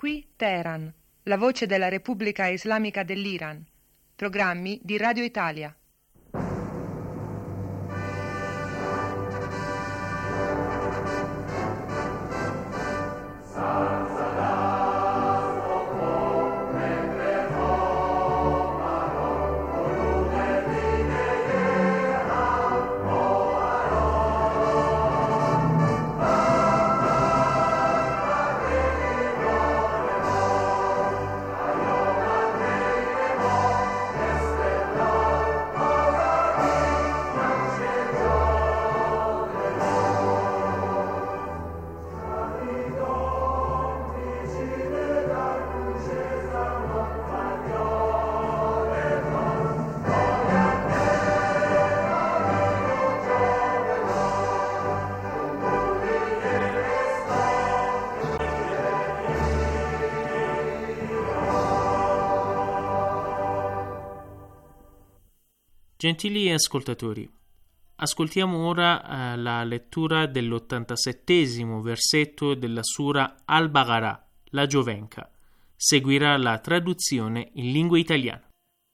Qui Teheran, la voce della Repubblica Islamica dell'Iran. Programmi di Radio Italia. Gentili ascoltatori, ascoltiamo ora la lettura dell'87° versetto della Sura Al-Baqarah, la Giovenca. Seguirà la traduzione in lingua italiana.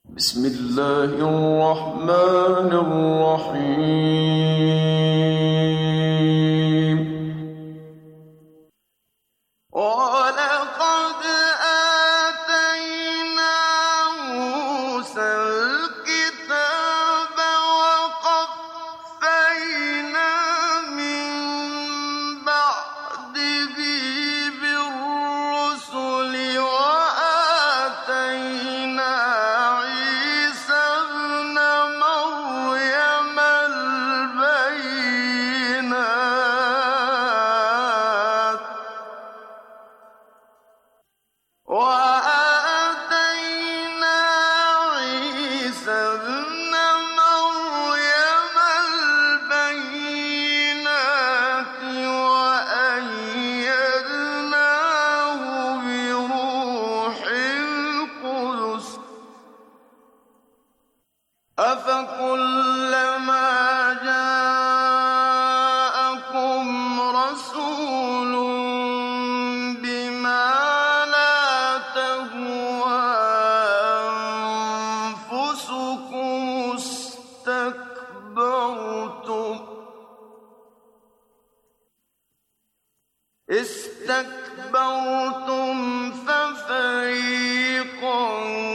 استكبرتم ففريقا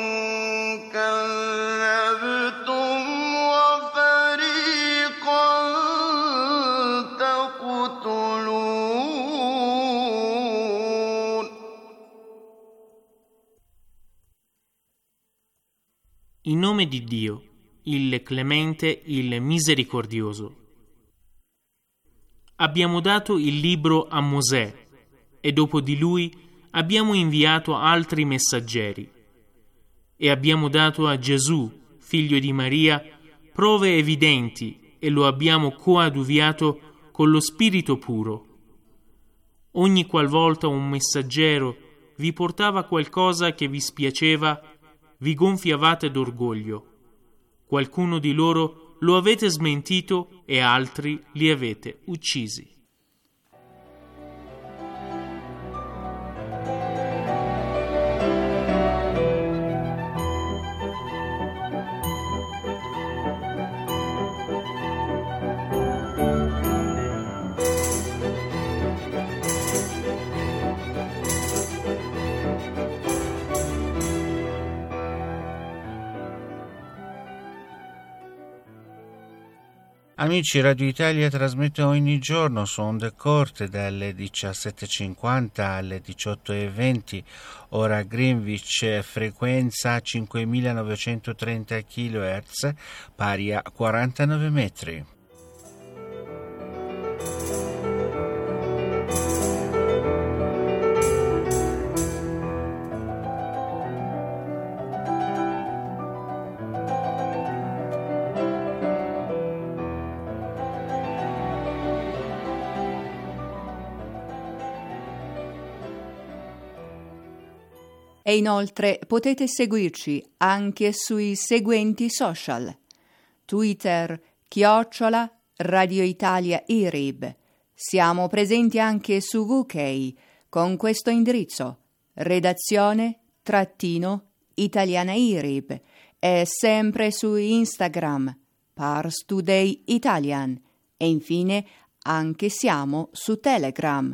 كذبتم وفريقا تقتلون. In nome di Dio, il Clemente, il Misericordioso. Abbiamo dato il libro a Mosè e dopo di lui abbiamo inviato altri messaggeri e abbiamo dato a Gesù, figlio di Maria, prove evidenti e lo abbiamo coadiuviato con lo Spirito puro. Ogni qualvolta un messaggero vi portava qualcosa che vi spiaceva, vi gonfiavate d'orgoglio. Qualcuno di loro lo avete smentito e altri li avete uccisi. Amici, Radio Italia trasmette ogni giorno su onde corte dalle 17.50 alle 18.20, ora Greenwich, frequenza 5930 kHz, pari a 49 metri. E inoltre potete seguirci anche sui seguenti social: Twitter @Radio Italia IRIB. Siamo presenti anche su UK con questo indirizzo redazione _italianairib e sempre su Instagram Pars Today Italian e infine anche siamo su Telegram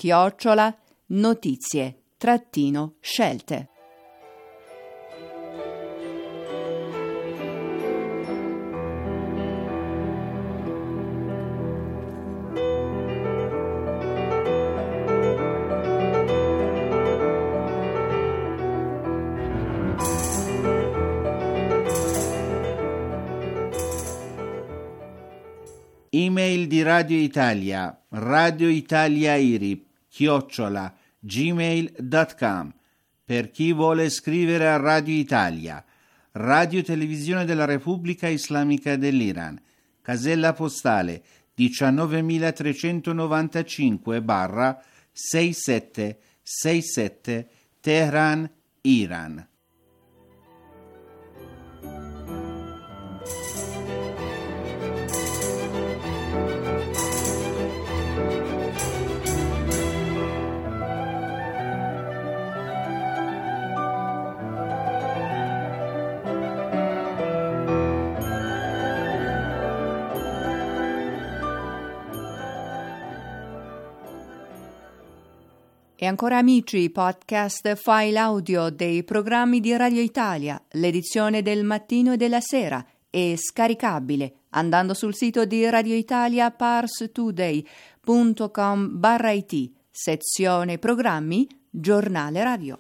_notizie_scelte. Email di Radio Italia, radioitaliairib@gmail.com. Per chi vuole scrivere a Radio Italia, Radio Televisione della Repubblica Islamica dell'Iran, casella postale 19035/6767 Teheran, Iran. E ancora amici, podcast file audio dei programmi di Radio Italia, l'edizione del mattino e della sera è scaricabile andando sul sito di Radio Italia parstoday.com/it, sezione programmi, giornale radio.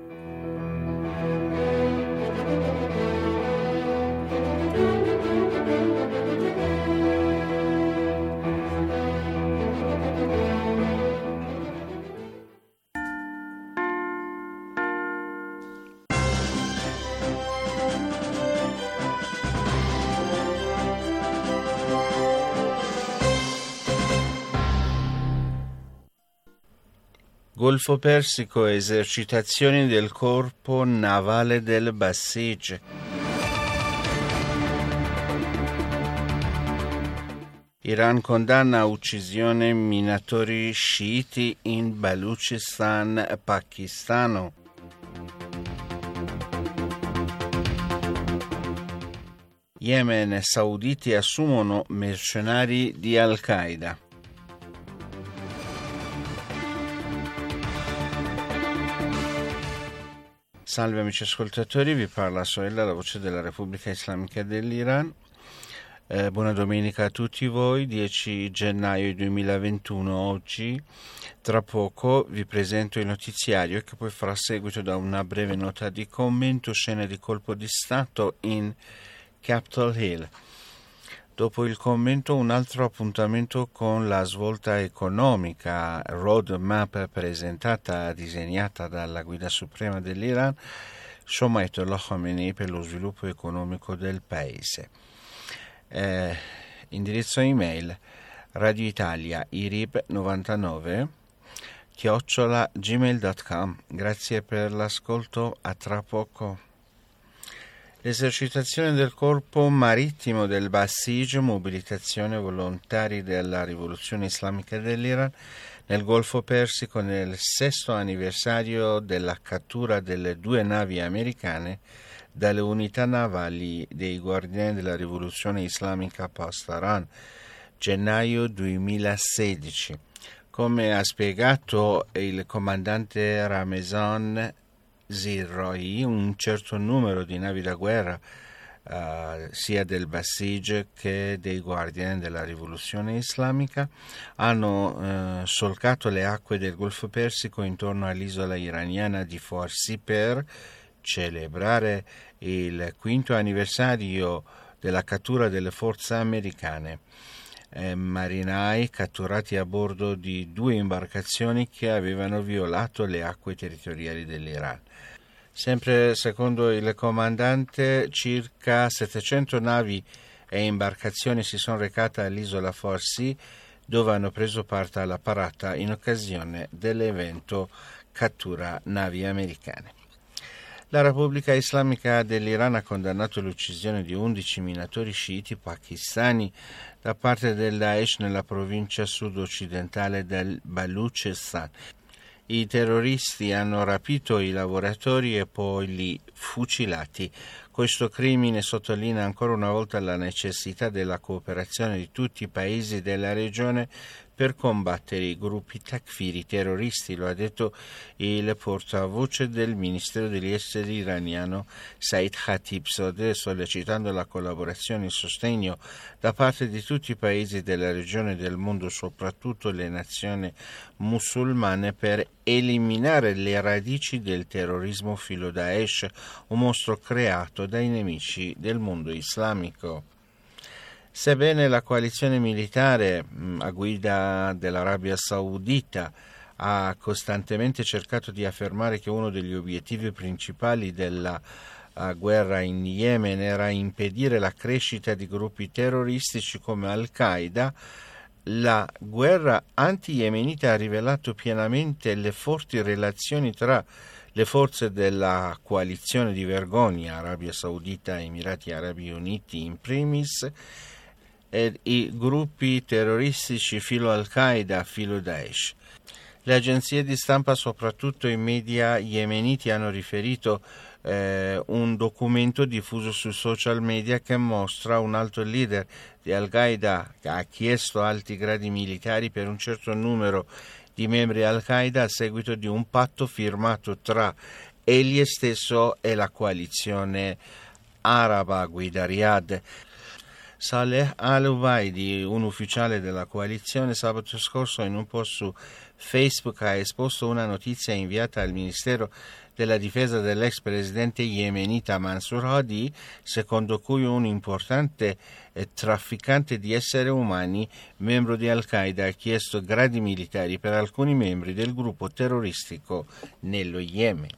Golfo Persico, esercitazioni del corpo navale del Basij. Iran condanna uccisione minatori sciiti in Baluchistan, Pakistano. Yemen, sauditi assumono mercenari di Al-Qaeda. Salve amici ascoltatori, vi parla Soella, la voce della Repubblica Islamica dell'Iran. Buona domenica a tutti voi, 10 gennaio 2021 oggi. Tra poco vi presento il notiziario che poi farà seguito da una breve nota di commento, scene di colpo di Stato in Capitol Hill. Dopo il commento un altro appuntamento con la svolta economica, roadmap presentata, disegnata dalla guida suprema dell'Iran, Ayatollah Khamenei, per lo sviluppo economico del paese. Indirizzo email radioitalia@gmail.com. Grazie per l'ascolto, a tra poco. L'esercitazione del corpo marittimo del Basij, mobilitazione volontari della rivoluzione islamica dell'Iran nel Golfo Persico nel 6° anniversario della cattura delle 2 navi americane dalle unità navali dei guardiani della rivoluzione islamica post-Iran, gennaio 2016. Come ha spiegato il comandante Ramezan Zirroi, un certo numero di navi da guerra, sia del Basij che dei guardiani della rivoluzione islamica, hanno solcato le acque del Golfo Persico intorno all'isola iraniana di Farsi per celebrare il 5° anniversario della cattura delle forze americane. Marinai catturati a bordo di 2 imbarcazioni che avevano violato le acque territoriali dell'Iran. Sempre secondo il comandante, circa 700 navi e imbarcazioni si sono recate all'isola Farsi, dove hanno preso parte alla parata in occasione dell'evento cattura navi americane. La Repubblica Islamica dell'Iran ha condannato l'uccisione di 11 minatori sciiti pakistani da parte del Daesh nella provincia sud-occidentale del Baluchistan. I terroristi hanno rapito i lavoratori e poi li fucilati. Questo crimine sottolinea ancora una volta la necessità della cooperazione di tutti i paesi della regione per combattere i gruppi takfiri terroristi, lo ha detto il portavoce del Ministero degli Esteri iraniano Said Khatibzadeh, sollecitando la collaborazione e il sostegno da parte di tutti i paesi della regione del mondo, soprattutto le nazioni musulmane, per eliminare le radici del terrorismo filo Daesh, un mostro creato dai nemici del mondo islamico. Sebbene la coalizione militare a guida dell'Arabia Saudita ha costantemente cercato di affermare che uno degli obiettivi principali della guerra in Yemen era impedire la crescita di gruppi terroristici come Al-Qaeda, la guerra anti-yemenita ha rivelato pienamente le forti relazioni tra le forze della coalizione di vergogna, Arabia Saudita e Emirati Arabi Uniti in primis, e i gruppi terroristici filo Al-Qaeda, filo Daesh. Le agenzie di stampa, soprattutto i media yemeniti, hanno riferito un documento diffuso sui social media che mostra un alto leader di Al-Qaeda che ha chiesto alti gradi militari per un certo numero di membri Al-Qaeda a seguito di un patto firmato tra egli stesso e la coalizione araba guida Riyadh. Saleh Al-Ubaidi, un ufficiale della coalizione, sabato scorso in un post su Facebook ha esposto una notizia inviata al Ministero della Difesa dell'ex presidente yemenita Mansur Hadi, secondo cui un importante trafficante di esseri umani, membro di Al-Qaeda, ha chiesto gradi militari per alcuni membri del gruppo terroristico nello Yemen.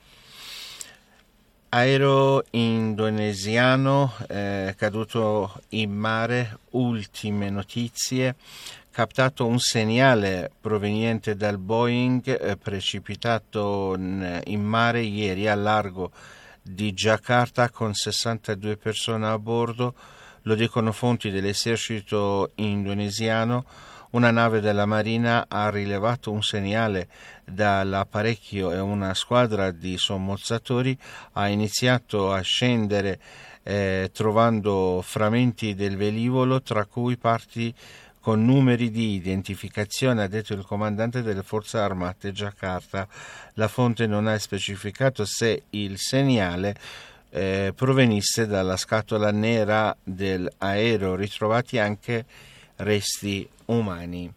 Aereo indonesiano caduto in mare, ultime notizie, captato un segnale proveniente dal Boeing precipitato in mare ieri al largo di Giacarta con 62 persone a bordo, lo dicono fonti dell'esercito indonesiano. Una nave della Marina ha rilevato un segnale dall'apparecchio e una squadra di sommozzatori ha iniziato a scendere trovando frammenti del velivolo, tra cui parti con numeri di identificazione, ha detto il comandante delle forze armate Giacarta. La fonte non ha specificato se il segnale provenisse dalla scatola nera dell'aereo, ritrovati anche resti umani.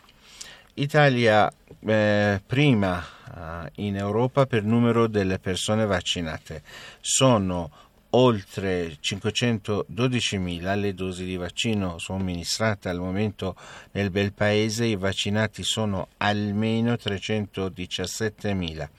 Italia prima in Europa per numero delle persone vaccinate. Sono oltre 512.000 le dosi di vaccino somministrate al momento nel bel paese. I vaccinati sono almeno 317.000.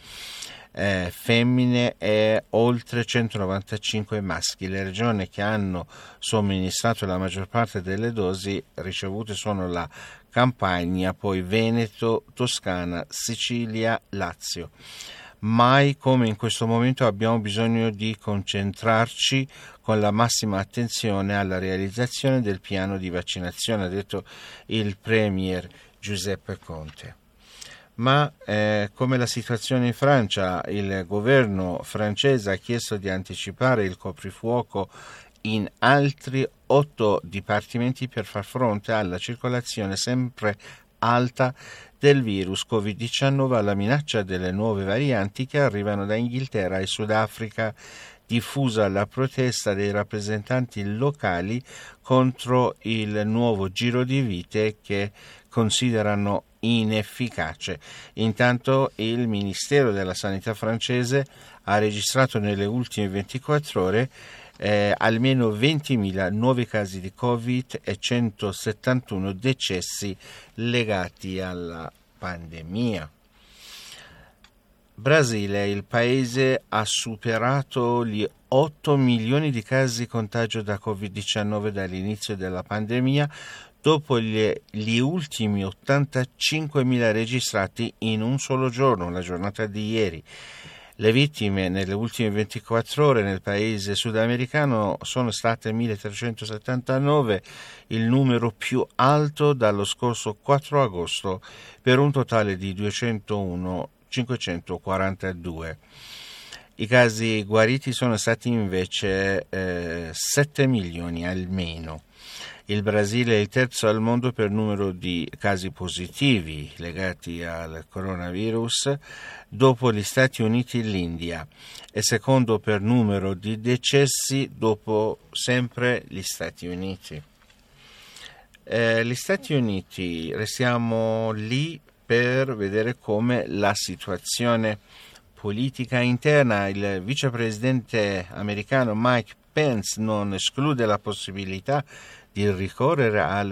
Femmine e oltre 195 maschi. Le regioni che hanno somministrato la maggior parte delle dosi ricevute sono la Campania, poi Veneto, Toscana, Sicilia, Lazio. Mai come in questo momento abbiamo bisogno di concentrarci con la massima attenzione alla realizzazione del piano di vaccinazione, ha detto il premier Giuseppe Conte. Ma come la situazione in Francia, il governo francese ha chiesto di anticipare il coprifuoco in altri 8 dipartimenti per far fronte alla circolazione sempre alta del virus Covid-19, alla minaccia delle nuove varianti che arrivano da Inghilterra e Sudafrica, diffusa la protesta dei rappresentanti locali contro il nuovo giro di vite che considerano inefficace. Intanto il Ministero della Sanità francese ha registrato nelle ultime 24 ore almeno 20.000 nuovi casi di Covid e 171 decessi legati alla pandemia. Brasile, il paese ha superato gli 8 milioni di casi di contagio da Covid-19 dall'inizio della pandemia, dopo gli ultimi 85.000 registrati in un solo giorno, la giornata di ieri. Le vittime nelle ultime 24 ore nel paese sudamericano sono state 1379, il numero più alto dallo scorso 4 agosto, per un totale di 201.542. I casi guariti sono stati invece 7 milioni almeno. Il Brasile è il terzo al mondo per numero di casi positivi legati al coronavirus, dopo gli Stati Uniti e l'India, e secondo per numero di decessi dopo sempre gli Stati Uniti. Gli Stati Uniti, restiamo lì per vedere come la situazione politica interna. Il vicepresidente americano Mike Pence non esclude la possibilità di ricorrere al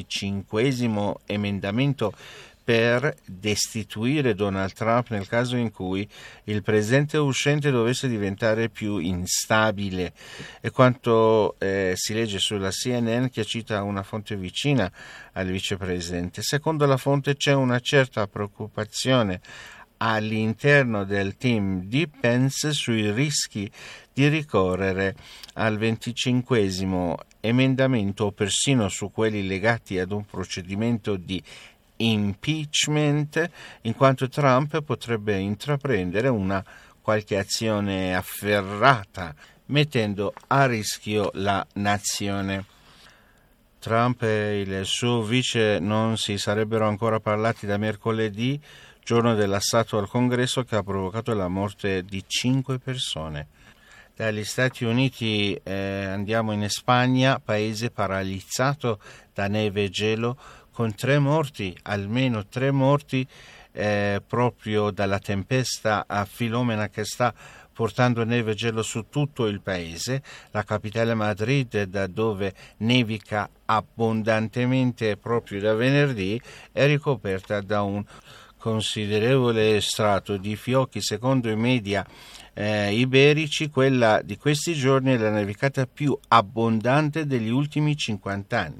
25° emendamento per destituire Donald Trump nel caso in cui il presidente uscente dovesse diventare più instabile. E quanto si legge sulla CNN, che cita una fonte vicina al vicepresidente, secondo la fonte c'è una certa preoccupazione all'interno del team di Pence sui rischi di ricorrere al 25° emendamento o persino su quelli legati ad un procedimento di impeachment, in quanto Trump potrebbe intraprendere una qualche azione afferrata, mettendo a rischio la nazione. Trump e il suo vice non si sarebbero ancora parlati da mercoledì, giorno dell'assalto al Congresso che ha provocato la morte di 5 persone. Dagli Stati Uniti andiamo in Spagna, paese paralizzato da neve e gelo, con 3 morti, almeno 3 morti, proprio dalla tempesta a Filomena che sta portando neve e gelo su tutto il paese. La capitale Madrid, da dove nevica abbondantemente proprio da venerdì, è ricoperta da un considerevole strato di fiocchi. Secondo i media iberici, quella di questi giorni è la nevicata più abbondante degli ultimi 50 anni.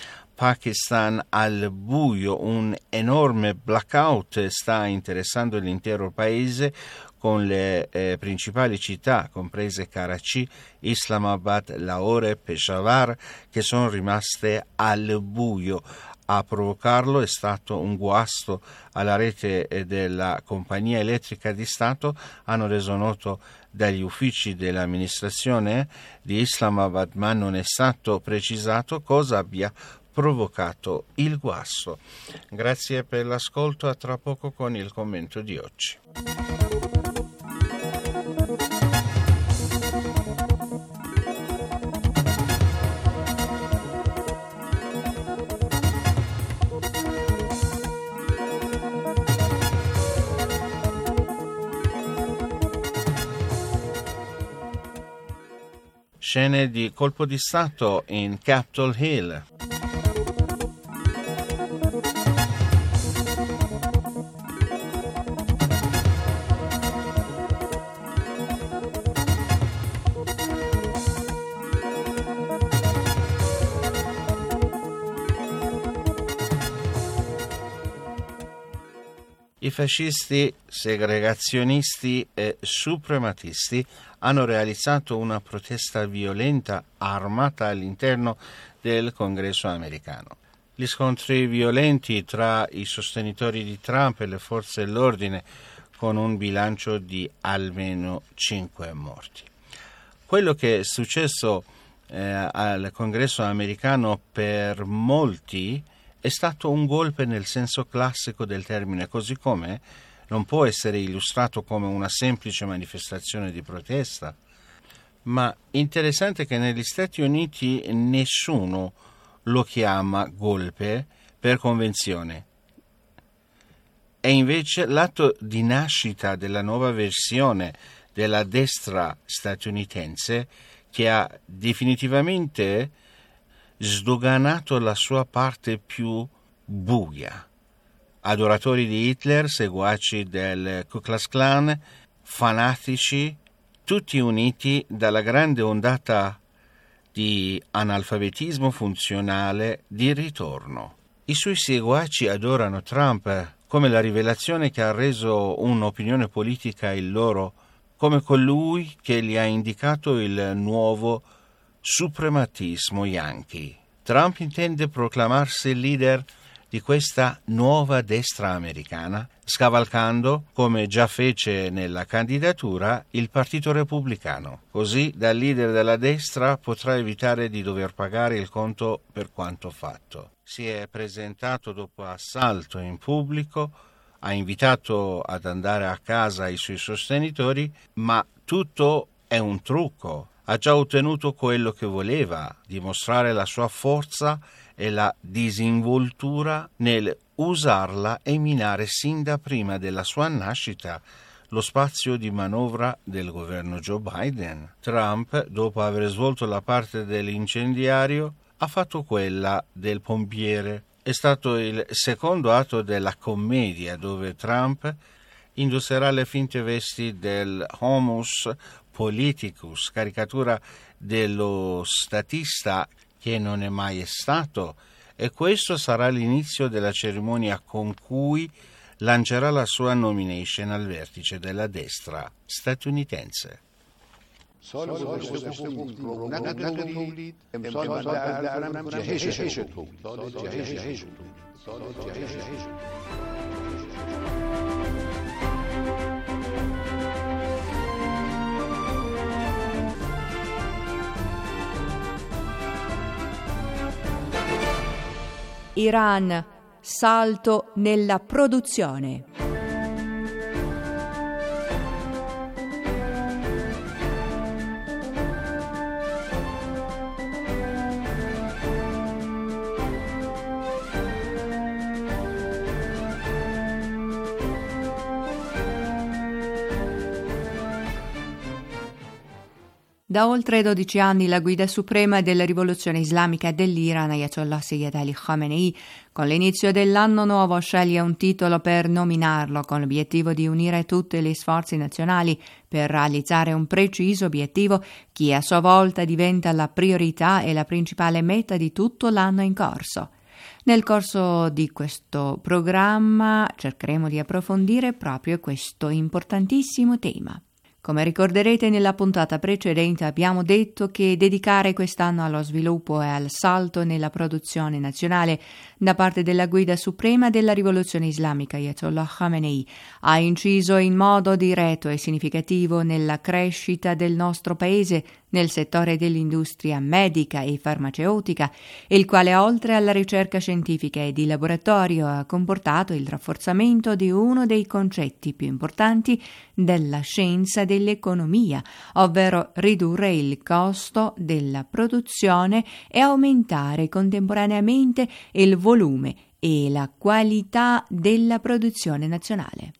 Pakistan al buio, un enorme blackout sta interessando l'intero paese, con le principali città, comprese Karachi, Islamabad, Lahore e Peshawar, che sono rimaste al buio. A provocarlo è stato un guasto alla rete della compagnia elettrica di Stato, hanno reso noto dagli uffici dell'amministrazione di Islamabad, ma non è stato precisato cosa abbia provocato il guasto. Grazie per l'ascolto, a tra poco con il commento di oggi. Scene di colpo di Stato in Capitol Hill. I fascisti, segregazionisti e suprematisti hanno realizzato una protesta violenta armata all'interno del Congresso americano. Gli scontri violenti tra i sostenitori di Trump e le forze dell'ordine, con un bilancio di almeno 5 morti. Quello che è successo al Congresso americano per molti è stato un golpe nel senso classico del termine, così come non può essere illustrato come una semplice manifestazione di protesta. Ma interessante che negli Stati Uniti nessuno lo chiama golpe per convenzione. È invece l'atto di nascita della nuova versione della destra statunitense che ha definitivamente sdoganato la sua parte più buia. Adoratori di Hitler, seguaci del Ku Klux Klan, fanatici, tutti uniti dalla grande ondata di analfabetismo funzionale di ritorno. I suoi seguaci adorano Trump come la rivelazione che ha reso un'opinione politica il loro, come colui che gli ha indicato il nuovo suprematismo yankee. Trump intende proclamarsi leader di questa nuova destra americana, scavalcando, come già fece nella candidatura, il Partito Repubblicano. Così, da leader della destra, potrà evitare di dover pagare il conto per quanto fatto. Si è presentato dopo assalto in pubblico, ha invitato ad andare a casa i suoi sostenitori, ma tutto è un trucco. Ha già ottenuto quello che voleva, dimostrare la sua forza e la disinvoltura nel usarla e minare sin da prima della sua nascita lo spazio di manovra del governo Joe Biden. Trump, dopo aver svolto la parte dell'incendiario, ha fatto quella del pompiere. È stato il secondo atto della commedia, dove Trump indosserà le finte vesti del Homus Politicus, caricatura dello statista che non è mai stato, e questo sarà l'inizio della cerimonia con cui lancerà la sua nomination al vertice della destra statunitense. Iran, salto nella produzione. Da oltre 12 anni la guida suprema della rivoluzione islamica dell'Iran, Ayatollah Sayyid Ali Khamenei, con l'inizio dell'anno nuovo sceglie un titolo per nominarlo con l'obiettivo di unire tutti gli sforzi nazionali per realizzare un preciso obiettivo che a sua volta diventa la priorità e la principale meta di tutto l'anno in corso. Nel corso di questo programma cercheremo di approfondire proprio questo importantissimo tema. Come ricorderete, nella puntata precedente abbiamo detto che dedicare quest'anno allo sviluppo e al salto nella produzione nazionale da parte della guida suprema della rivoluzione islamica Ayatollah Khamenei ha inciso in modo diretto e significativo nella crescita del nostro paese nel settore dell'industria medica e farmaceutica, il quale oltre alla ricerca scientifica e di laboratorio ha comportato il rafforzamento di uno dei concetti più importanti della scienza dell'economia, ovvero ridurre il costo della produzione e aumentare contemporaneamente il volume e la qualità della produzione nazionale.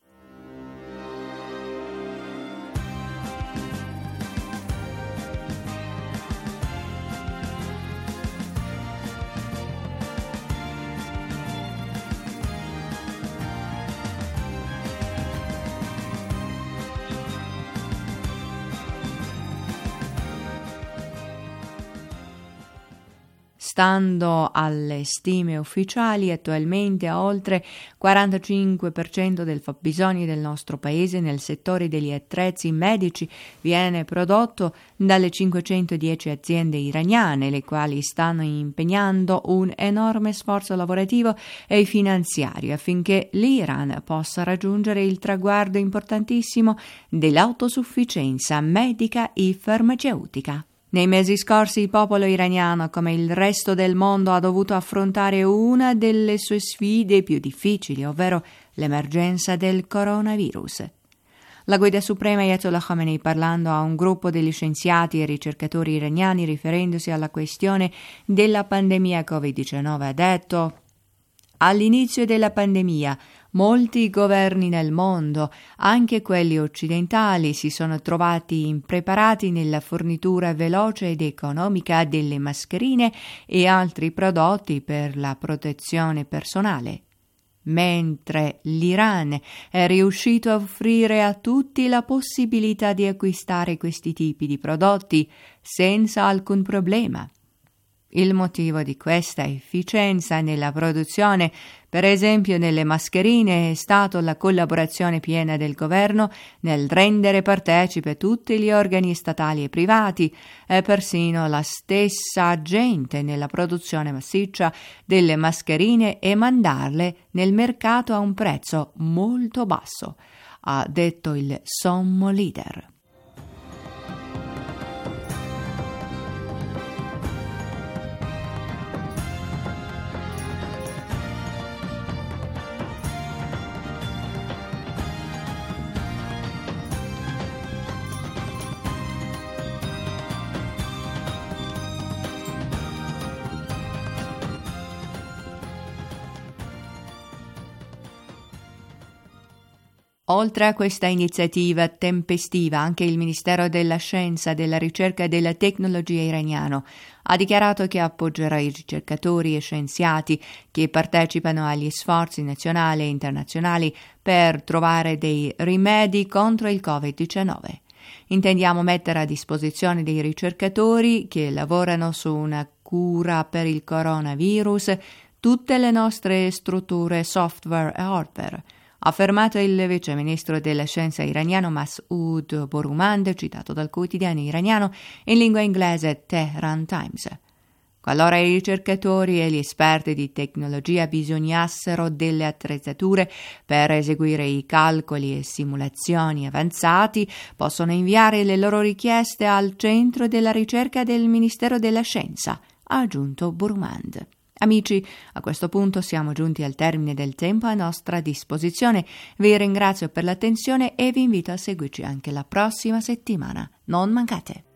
Stando alle stime ufficiali, attualmente oltre 45% del fabbisogno del nostro paese nel settore degli attrezzi medici viene prodotto dalle 510 aziende iraniane, le quali stanno impegnando un enorme sforzo lavorativo e finanziario affinché l'Iran possa raggiungere il traguardo importantissimo dell'autosufficienza medica e farmaceutica. Nei mesi scorsi il popolo iraniano, come il resto del mondo, ha dovuto affrontare una delle sue sfide più difficili, ovvero l'emergenza del coronavirus. La guida suprema Ayatollah Khamenei, parlando a un gruppo di scienziati e ricercatori iraniani riferendosi alla questione della pandemia Covid-19, ha detto: all'inizio della pandemia molti governi nel mondo, anche quelli occidentali, si sono trovati impreparati nella fornitura veloce ed economica delle mascherine e altri prodotti per la protezione personale, mentre l'Iran è riuscito a offrire a tutti la possibilità di acquistare questi tipi di prodotti senza alcun problema. Il motivo di questa efficienza nella produzione, per esempio nelle mascherine, è stato la collaborazione piena del governo nel rendere partecipe tutti gli organi statali e privati e persino la stessa gente nella produzione massiccia delle mascherine e mandarle nel mercato a un prezzo molto basso, ha detto il sommo leader. Oltre a questa iniziativa tempestiva, anche il Ministero della Scienza, della Ricerca e della Tecnologia iraniano ha dichiarato che appoggerà i ricercatori e scienziati che partecipano agli sforzi nazionali e internazionali per trovare dei rimedi contro il Covid-19. Intendiamo mettere a disposizione dei ricercatori che lavorano su una cura per il coronavirus tutte le nostre strutture software e hardware, ha affermato il vice ministro della scienza iraniano Masoud Borumand, citato dal quotidiano iraniano in lingua inglese Tehran Times. Qualora i ricercatori e gli esperti di tecnologia bisognassero delle attrezzature per eseguire i calcoli e simulazioni avanzati, possono inviare le loro richieste al centro della ricerca del Ministero della Scienza, ha aggiunto Borumand. Amici, a questo punto siamo giunti al termine del tempo a nostra disposizione. Vi ringrazio per l'attenzione e vi invito a seguirci anche la prossima settimana. Non mancate!